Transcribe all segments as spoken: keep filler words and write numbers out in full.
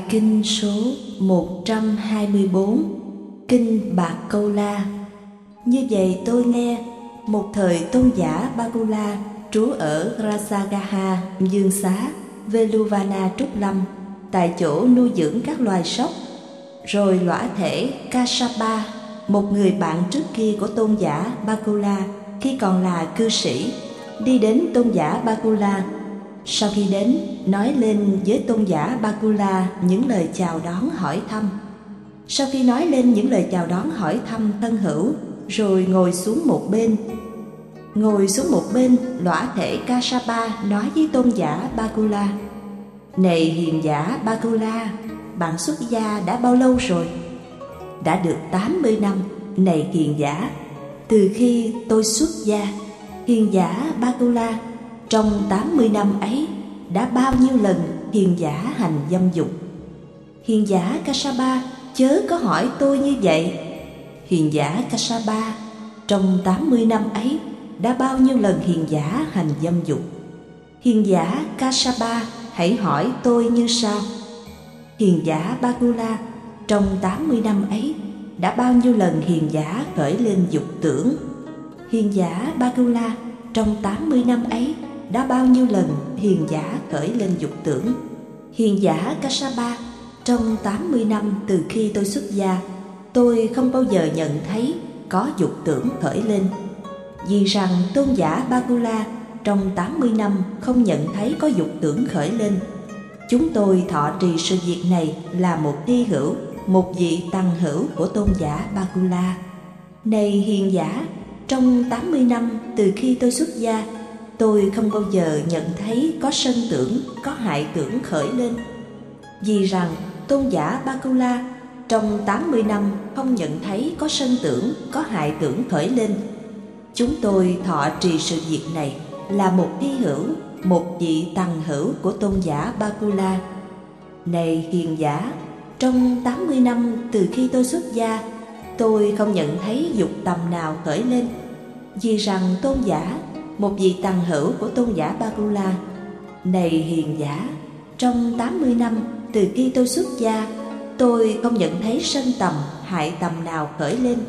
kinh số một trăm hai mươi tư, Kinh Bạc Câu La. Như vậy tôi nghe, một thời tôn giả Bakula trú ở Rajagaha, Dương Xá, Veluvana Trúc Lâm, tại chỗ nuôi dưỡng các loài sóc. Rồi lõa thể Kassapa, một người bạn trước kia của tôn giả Bakula khi còn là cư sĩ, đi đến tôn giả Bakula. Sau khi đến, nói lên với tôn giả Bakula những lời chào đón hỏi thăm. Sau khi nói lên những lời chào đón hỏi thăm thân hữu, rồi ngồi xuống một bên. Ngồi xuống một bên, lõa thể Kassapa nói với tôn giả Bakula: Này hiền giả Bakula, bạn xuất gia đã bao lâu rồi? Đã được tám mươi năm, này hiền giả, từ khi tôi xuất gia. Hiền giả Bakula, trong tám mươi năm ấy, đã bao nhiêu lần hiền giả hành dâm dục? Hiền giả Kassapa, chớ có hỏi tôi như vậy. Hiền giả Kassapa, trong tám mươi năm ấy, đã bao nhiêu lần hiền giả hành dâm dục? Hiền giả Kassapa, hãy hỏi tôi như sau. Hiền giả Bakula, trong tám mươi năm ấy, đã bao nhiêu lần hiền giả khởi lên dục tưởng? Hiền giả Bakula, trong tám mươi năm ấy, đã bao nhiêu lần hiền giả khởi lên dục tưởng? Hiền giả Kassapa, trong tám mươi năm từ khi tôi xuất gia, tôi không bao giờ nhận thấy có dục tưởng khởi lên. Vì rằng tôn giả Bakula trong tám mươi năm không nhận thấy có dục tưởng khởi lên, chúng tôi thọ trì sự việc này là một thi hữu, một vị tăng hữu của tôn giả Bakula. Này hiền giả, trong tám mươi năm từ khi tôi xuất gia, tôi không bao giờ nhận thấy có sân tưởng, có hại tưởng khởi lên. Vì rằng tôn giả Bakula trong tám mươi năm không nhận thấy có sân tưởng, có hại tưởng khởi lên, chúng tôi thọ trì sự việc này là một thi hữu, một vị tăng hữu của tôn giả Bakula. Này hiền giả, trong tám mươi năm từ khi tôi xuất gia, tôi không nhận thấy dục tầm nào khởi lên. Vì rằng tôn giả, một vị tăng hữu của tôn giả Bakula. Này hiền giả, trong tám mươi năm từ khi tôi xuất gia, tôi không nhận thấy sân tầm, hại tầm nào khởi lên.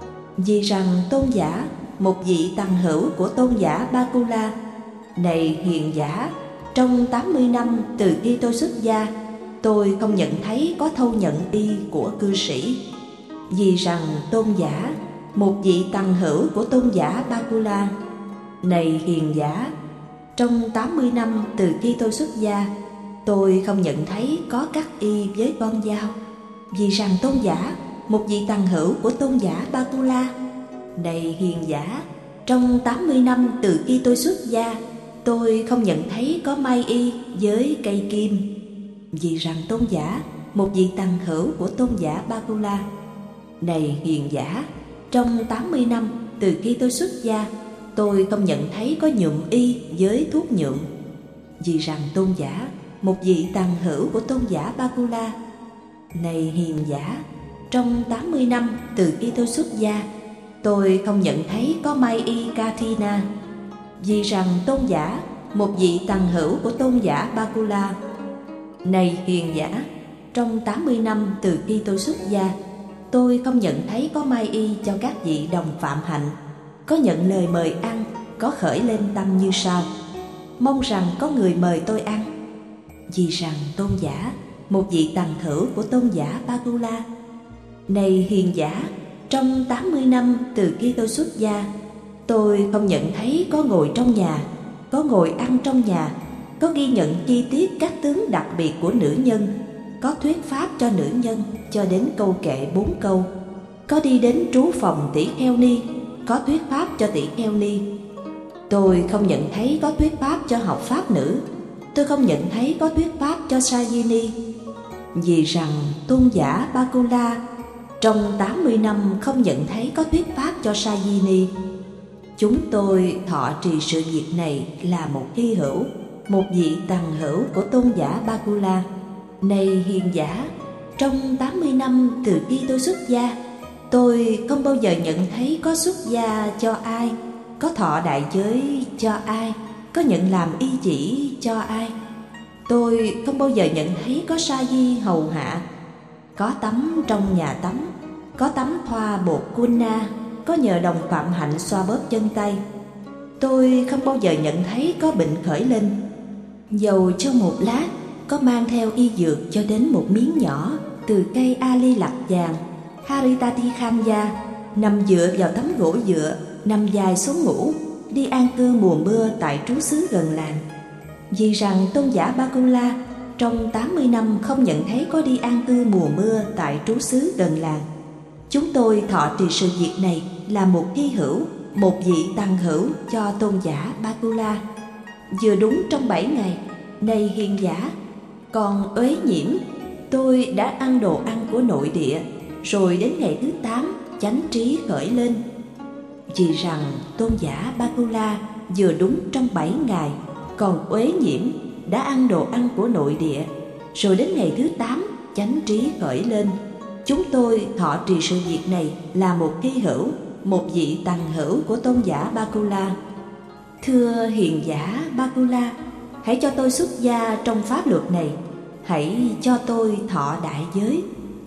Vì rằng tôn giả, một vị tăng hữu của tôn giả Bakula. Này hiền giả, trong tám mươi năm từ khi tôi xuất gia, tôi không nhận thấy có thâu nhận y của cư sĩ. Vì rằng tôn giả, một vị tăng hữu của tôn giả Bakula. Này hiền giả, trong tám mươi năm từ khi tôi xuất gia, tôi không nhận thấy có cắt y với con dao. Vì rằng tôn giả, một vị tăng hữu của tôn giả Bakula. Này hiền giả, trong tám mươi năm từ khi tôi xuất gia, tôi không nhận thấy có may y với cây kim. Vì rằng tôn giả, một vị tăng hữu của tôn giả Bakula. Này hiền giả, trong tám mươi năm từ khi tôi xuất gia, tôi không nhận thấy có nhuộm y với thuốc nhuộm. Vì rằng tôn giả, một vị tăng hữu của tôn giả Bakula. Này hiền giả, trong tám mươi năm từ khi tôi xuất gia, tôi không nhận thấy có may y Kathina. Vì rằng tôn giả, một vị tăng hữu của tôn giả Bakula. Này hiền giả, trong tám mươi năm từ khi tôi xuất gia, tôi không nhận thấy có may y cho các vị đồng phạm hạnh, có nhận lời mời ăn, có khởi lên tâm như sau: mong rằng có người mời tôi ăn. Vì rằng tôn giả, một vị tăng hữu của tôn giả Bakula. Này hiền giả, trong tám mươi năm từ khi tôi xuất gia, tôi không nhận thấy có ngồi trong nhà, có ngồi ăn trong nhà, có ghi nhận chi tiết các tướng đặc biệt của nữ nhân, có thuyết pháp cho nữ nhân cho đến câu kệ bốn câu, có đi đến trú phòng tỷ kheo ni, có thuyết pháp cho tỷ kheo ni. Tôi không nhận thấy có thuyết pháp cho học pháp nữ, tôi không nhận thấy có thuyết pháp cho Sajini. Vì rằng tôn giả Bakula trong tám mươi năm không nhận thấy có thuyết pháp cho Sajini, chúng tôi thọ trì sự việc này là một hy hữu, một vị tăng hữu của tôn giả Bakula. Này hiền giả, trong tám mươi năm từ khi tôi xuất gia, tôi không bao giờ nhận thấy có xuất gia cho ai, có thọ đại giới cho ai, có nhận làm y chỉ cho ai. Tôi không bao giờ nhận thấy có sa di hầu hạ. Có tắm trong nhà tắm, có tắm thoa bột kunna, có nhờ đồng Phạm Hạnh xoa bóp chân tay. Tôi không bao giờ nhận thấy có bệnh khởi lên. Dầu cho một lát có mang theo y dược cho đến một miếng nhỏ từ cây ali lặc vàng Haritati Khanya, nằm dựa vào tấm gỗ dựa, nằm dài xuống ngủ, đi an cư mùa mưa tại trú xứ gần làng. Vì rằng tôn giả Bakula trong tám mươi năm không nhận thấy có đi an cư mùa mưa tại trú xứ gần làng, chúng tôi thọ trì sự việc này là một hy hữu, một vị tăng hữu cho tôn giả Bakula. Vừa đúng trong bảy ngày, này hiền giả, còn uế nhiễm, tôi đã ăn đồ ăn của nội địa, rồi đến ngày thứ tám chánh trí khởi lên. Vì rằng tôn giả Bakula vừa đúng trong bảy ngày, còn uế nhiễm đã ăn đồ ăn của nội địa, rồi đến ngày thứ tám chánh trí khởi lên, chúng tôi thọ trì sự việc này là một hy hữu, một vị tăng hữu của tôn giả Bakula. Thưa hiền giả Bakula, hãy cho tôi xuất gia trong pháp luật này, hãy cho tôi thọ đại giới.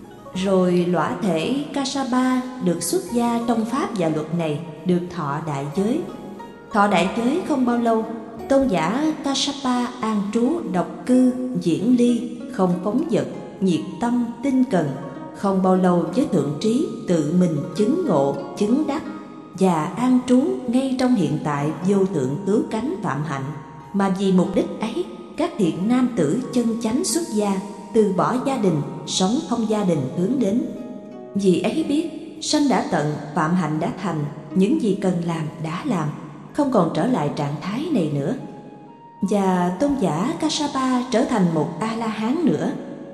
Rồi lõa thể Kassapa được xuất gia trong pháp và luật này, được thọ đại giới. Thọ đại giới không bao lâu, tôn giả Kassapa an trú độc cư diễn ly, không phóng dật, nhiệt tâm, tinh cần. Không bao lâu với thượng trí tự mình chứng ngộ, chứng đắc và an trú ngay trong hiện tại vô thượng cứu cánh Phạm Hạnh. Mà vì mục đích ấy, các thiện nam tử chân chánh xuất gia, từ bỏ gia đình, sống không gia đình hướng đến. Vì ấy biết, sanh đã tận, Phạm Hạnh đã thành, những gì cần làm đã làm, không còn trở lại trạng thái này nữa. Và tôn giả Kassapa trở thành một A-la-hán nữa.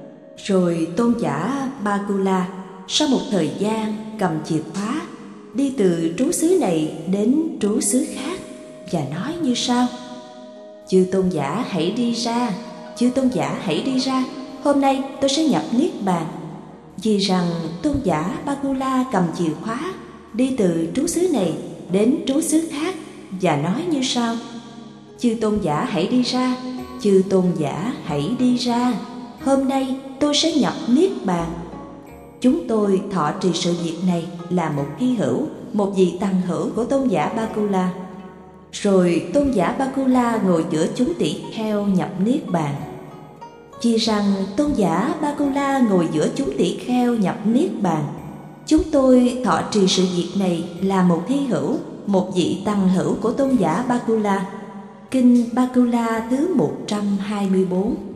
Rồi tôn giả Bakula sau một thời gian cầm chìa khóa, đi từ trú xứ này đến trú xứ khác và nói như sau: Chư tôn giả hãy đi ra, chư tôn giả hãy đi ra, hôm nay tôi sẽ nhập niết bàn. Vì rằng tôn giả Bakula cầm chìa khóa, đi từ trú xứ này đến trú xứ khác và nói như sau: Chư tôn giả hãy đi ra, chư tôn giả hãy đi ra, hôm nay tôi sẽ nhập niết bàn. Chúng tôi thọ trì sự việc này là một hy hữu, một vị tăng hữu của tôn giả Bakula. Rồi tôn giả Bakula ngồi giữa chúng tỷ kheo nhập niết bàn. Vì rằng tôn giả Bakula ngồi giữa chúng tỷ kheo nhập niết bàn, chúng tôi thọ trì sự việc này là một hy hữu, một vị tăng hữu của tôn giả Bakula. Kinh Bakula thứ một trăm hai mươi bốn.